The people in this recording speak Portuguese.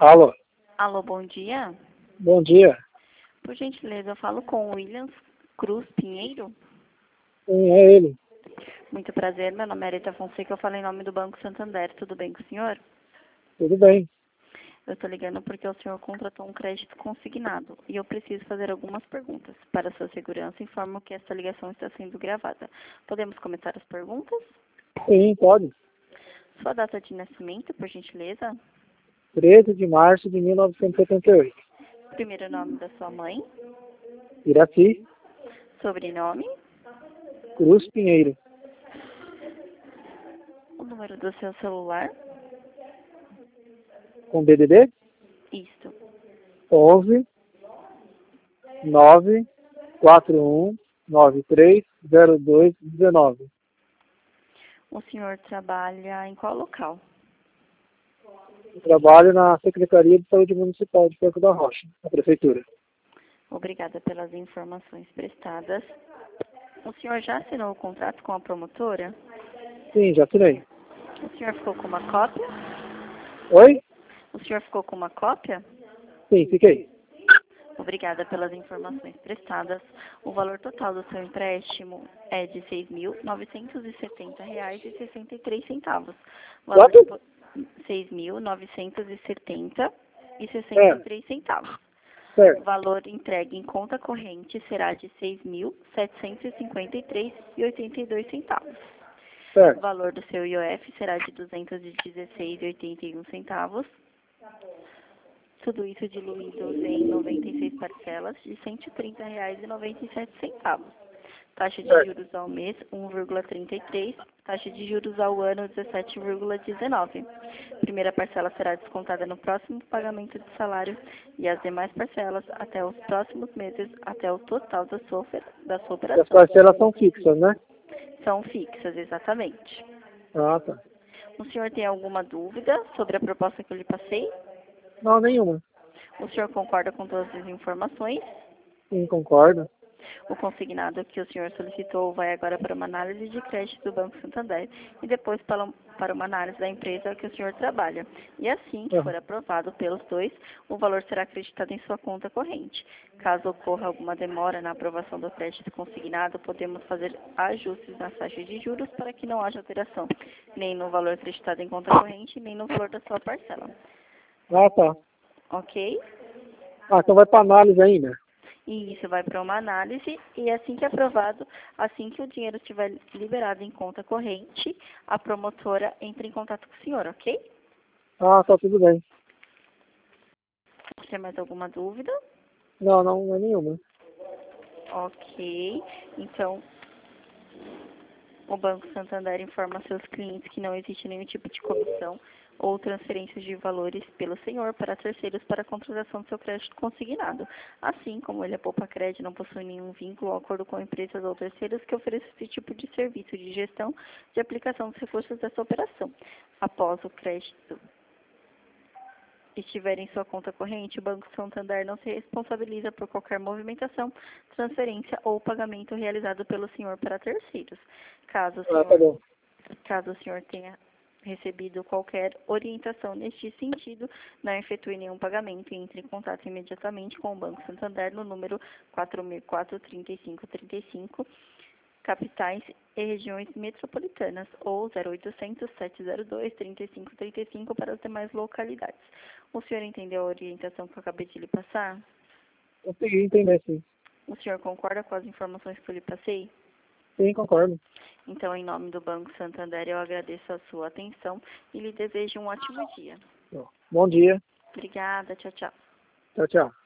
Alô, Alô, bom dia. bom dia. Por gentileza, eu falo com o Williams Cruz Pinheiro. Sim, é ele. Muito prazer, meu nome é Areta Fonseca, eu falo em nome do Banco Santander. Tudo bem com o senhor? Tudo bem. Eu estou ligando porque o senhor contratou um crédito consignado e eu preciso fazer algumas perguntas. Para sua segurança, informo que esta ligação está sendo gravada. Podemos começar as perguntas? Sim, pode. Sua data de nascimento, por gentileza? 13 de março de 1978. Primeiro nome da sua mãe? Iraci, Sobrenome? Cruz Pinheiro. O número do seu celular? Com DDD? Isto. 11 941 93 02 19. O senhor trabalha em qual local? Eu trabalho na Secretaria de Saúde Municipal de Porto da Rocha, na Prefeitura. Obrigada pelas informações prestadas. O senhor já assinou o contrato com a promotora? Sim, já assinei. O senhor ficou com uma cópia? Oi? O senhor ficou com uma cópia? Sim, fiquei. Obrigada pelas informações prestadas. O valor total do seu empréstimo é de R$ 6.970,63. Valor Quanto? R$ 6.970,63. O Certo, valor entregue em conta corrente será de R$ 6.753,82. O certo, valor do seu IOF será de R$ 216,81. Tudo isso diluído em 96 parcelas de R$ 130,97. Taxa de certo, juros ao mês, 1,33. Taxa de juros ao ano, 17,19. Primeira parcela será descontada no próximo pagamento de salário e as demais parcelas até os próximos meses, até o total da sua As operação. parcelas são fixas, né? São fixas, exatamente. Ah, tá. O senhor tem alguma dúvida sobre a proposta que eu lhe passei? Não, nenhuma. O senhor concorda com todas as informações? Sim, concordo. O consignado que o senhor solicitou vai agora para uma análise de crédito do Banco Santander e depois para uma análise da empresa que o senhor trabalha. E assim que Ah, for aprovado pelos dois, o valor será acreditado em sua conta corrente. Caso ocorra alguma demora na aprovação do crédito consignado, podemos fazer ajustes nas taxas de juros para que não haja alteração, nem no valor acreditado em conta corrente, nem no valor da sua parcela. tá. Ok? Ah, então vai para análise ainda. E isso vai para uma análise e assim que aprovado, assim que o dinheiro estiver liberado em conta corrente, a promotora entra em contato com o senhor, ok? Ah, tá tudo bem. Tem mais alguma dúvida? Não, não é nenhuma. Ok. Então, o Banco Santander informa seus clientes que não existe nenhum tipo de comissão ou transferências de valores pelo senhor para terceiros para a contratação do seu crédito consignado. Assim como ele é poupa crédito, não possui nenhum vínculo ou acordo com empresas ou terceiros que ofereçam esse tipo de serviço de gestão de aplicação dos recursos dessa operação. Após o crédito estiver em sua conta corrente, o Banco Santander não se responsabiliza por qualquer movimentação, transferência ou pagamento realizado pelo senhor para terceiros. Caso o Ah, tá senhor, bom. caso o senhor tenha recebido qualquer orientação neste sentido, não efetue nenhum pagamento e entre em contato imediatamente com o Banco Santander no número 4004-3535, capitais e regiões metropolitanas, ou 0800-702-3535 para as demais localidades. O senhor entendeu a orientação que eu acabei de lhe passar? Consegui entender, sim. O senhor concorda com as informações que eu lhe passei? Sim, concordo. Então, em nome do Banco Santander, eu agradeço a sua atenção e lhe desejo um ótimo dia. Bom dia. Obrigada, tchau, tchau. Tchau, tchau.